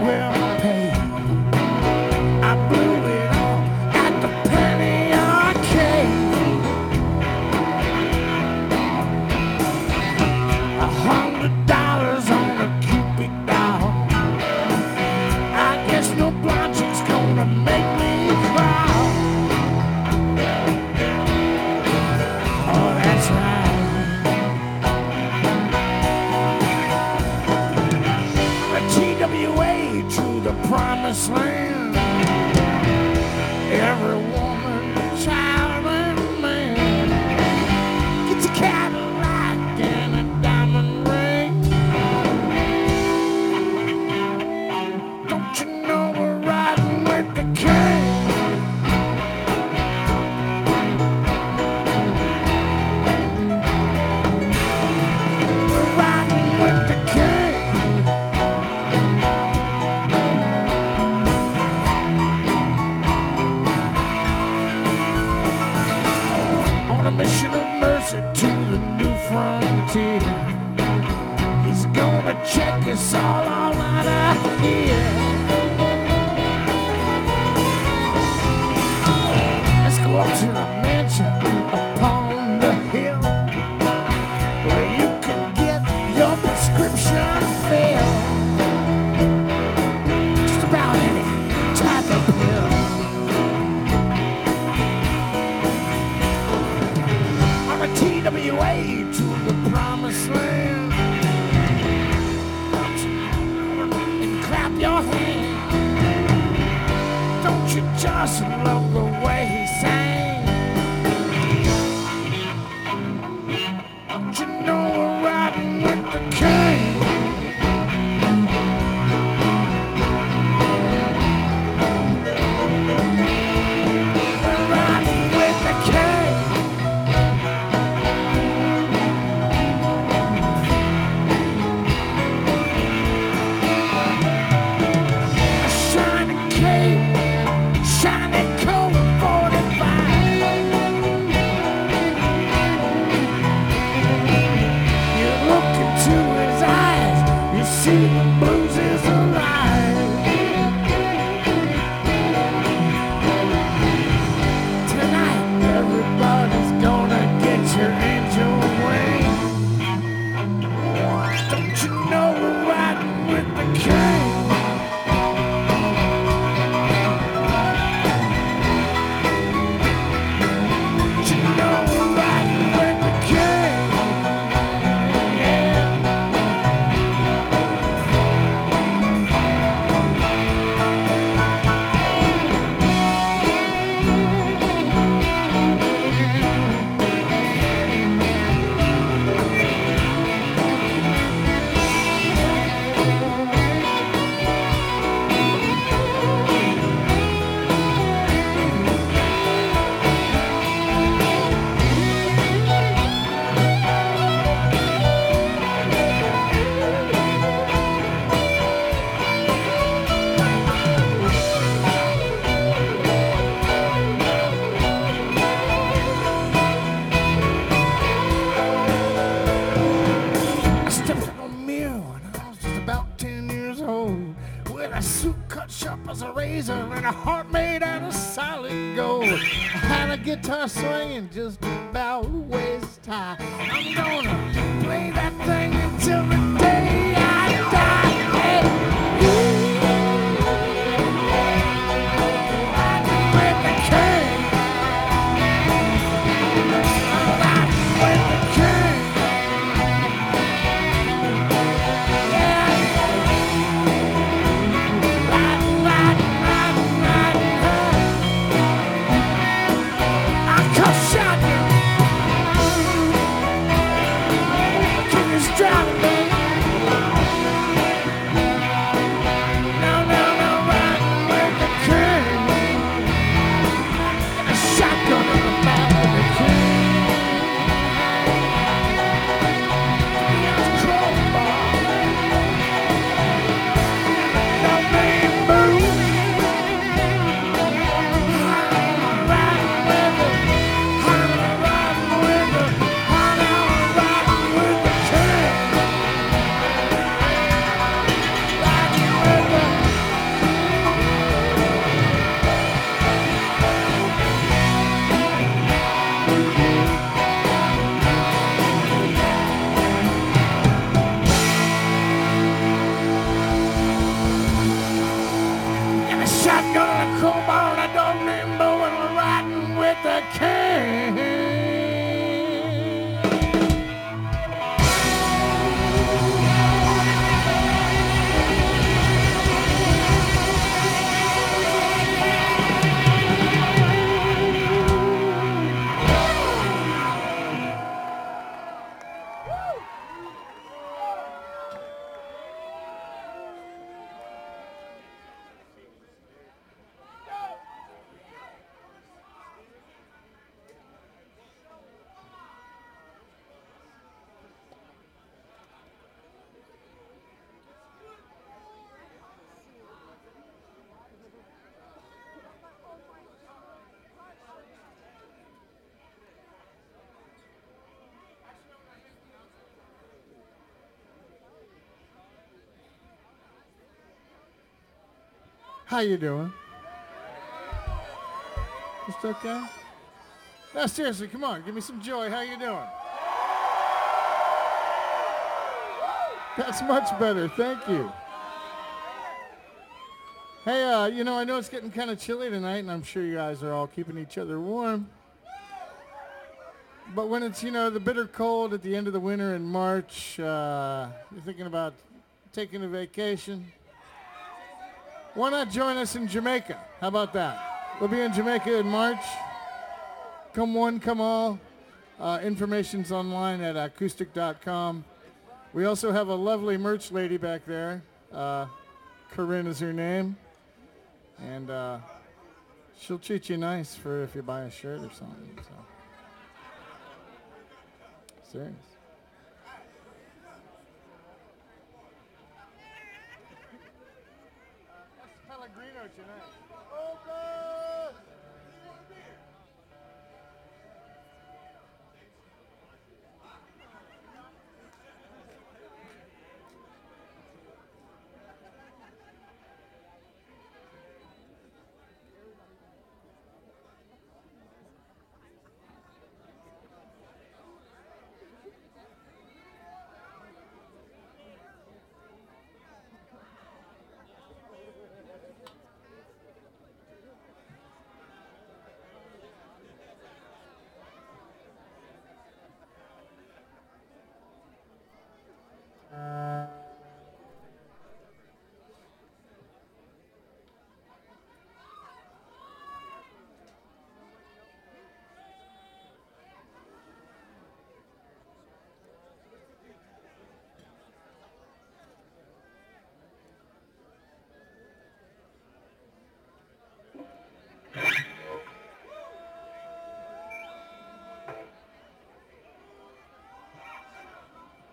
well paid. I blew it all at the penny arcade. $100 on a Cupid doll. I guess no blonde chick's gonna make me cry. Oh, that's right. A TWA to the promised land. Every woman, child, and man gets a Cadillac and a diamond ring. Don't you know we're riding with the king? We're riding with the king. On a mission of mercy to the new frontier. He's gonna check us all out of here. Let's go up to the mansion upon the hill, where you can get your prescription filled. Just about any type of pill. On a TWA to the promised land. And clap your hands. Don't you just love the way he sang? Don't you know we're riding with the king? We're riding with the king. A shiny cape, shiny coat, 45. You look into his eyes, you see the blues is alive. Tonight, everybody's gonna get your angel wing. Don't you know we're riding with the king? Don't you know we're riding with the king? Yeah. I stepped in a mirror when I was just about 10 years old, with a suit cut sharp as a razor and a heart made out of solid gold. I had a guitar swinging just about waist high. I'm gonna play that thing until the day I die. Hey. Riding with the king. Riding with the king. Yeah. Riding, riding, riding, riding, hey. I come shotgun. King is driving me. Cobalt, a dog named Bo, and we're riding with the king. How you doing? Just okay? No, seriously, come on, give me some joy. How you doing? That's much better, thank you. Hey, you know, I know it's getting kind of chilly tonight, and I'm sure you guys are all keeping each other warm. But when it's, you know, the bitter cold at the end of the winter in March, you're thinking about taking a vacation. Why not join us in Jamaica? How about that? We'll be in Jamaica in March. Come one, come all. Information's online at acoustic.com. We also have a lovely merch lady back there. Corinne is her name. And she'll treat you nice for if you buy a shirt or something. So. Serious. Pellegrino tonight. Oh, God!